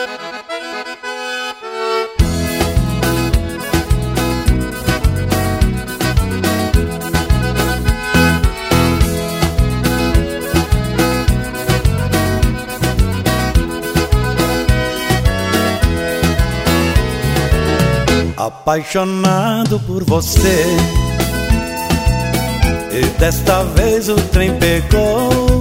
Apaixonado por você, e desta vez o trem pegou.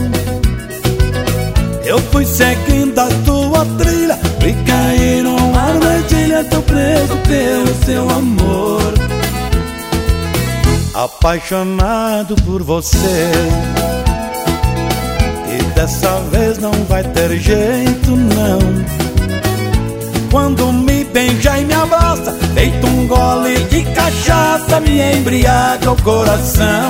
Eu fui seguindo a tua trilha e caí numa armadilha. Tô preso pelo seu amor. Apaixonado por você, e dessa vez não vai ter jeito não. Quando me beija e me abraça, feito um gole de cachaça, me embriaga o coração.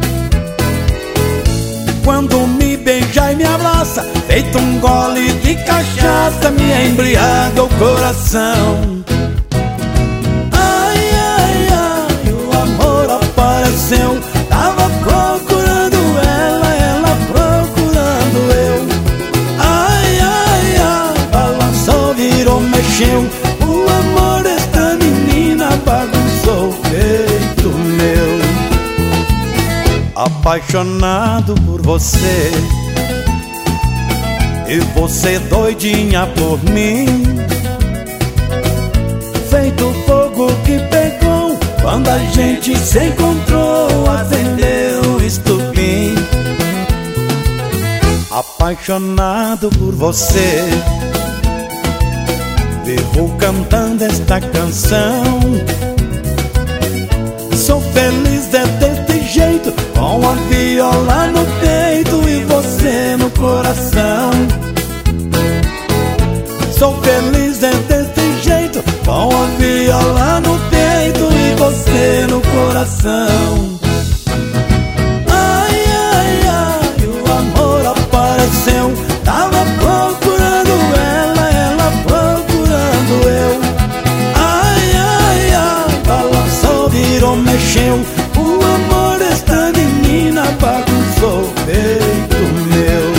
Quando me beija e me abraça, feito um gole de cachaça, me embriaga o coração. Ai, ai, ai, o amor apareceu. Tava procurando ela, ela procurando eu. Ai, ai, ai, balançou, virou, mexeu. O amor desta menina bagunçou o peito meu. Apaixonado por você, e você doidinha por mim. Feito fogo que pegou quando a gente se encontrou, acendeu o estupim. Apaixonado por você, vivo cantando esta canção. Sou feliz desse jeito, com a viola no peito e você no coração. Sou feliz desse jeito, com a viola no peito e você no coração. Ai, ai, ai, o amor apareceu. Tava procurando ela, ela procurando eu. Ai, ai, ai, balançou, virou, mexeu. O amor desta menina bagunçou o peito meu.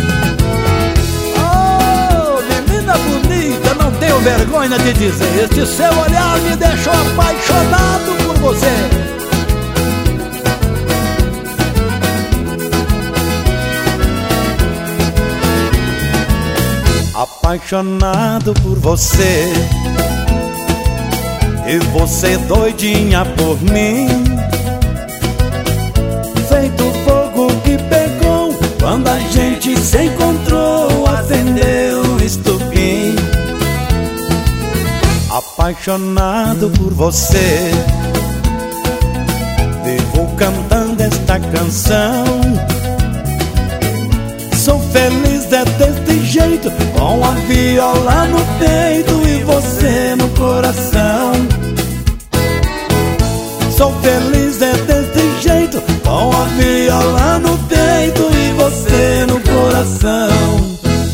Oh, menina bonita, não tenho vergonha de dizer, este seu olhar me deixou apaixonado por você. Apaixonado por você, e você doidinha por mim. Feito fogo que pegou quando a gente se encontrou, acendeu o estupim. Apaixonado por você, vivo cantando esta canção. Sou feliz desse jeito, com a viola no peito e você no coração. Sou feliz desse jeito, com a viola no peito e você no coração.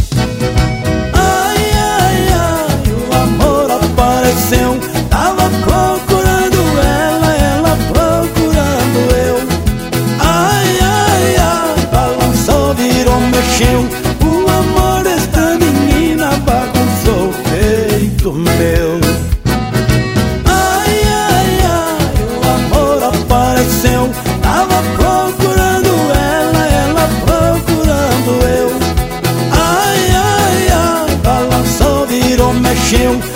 Ai, ai, ai, o amor apareceu. Tava procurando ela, ela procurando eu. Ai, ai, ai, balançou, virou, mexeu. O amor desta menina bagunçou o peito meu. Ai, ai, ai, o amor apareceu. Tava procurando ela, ela procurando eu. Ai, ai, ai, balançou, virou, mexeu.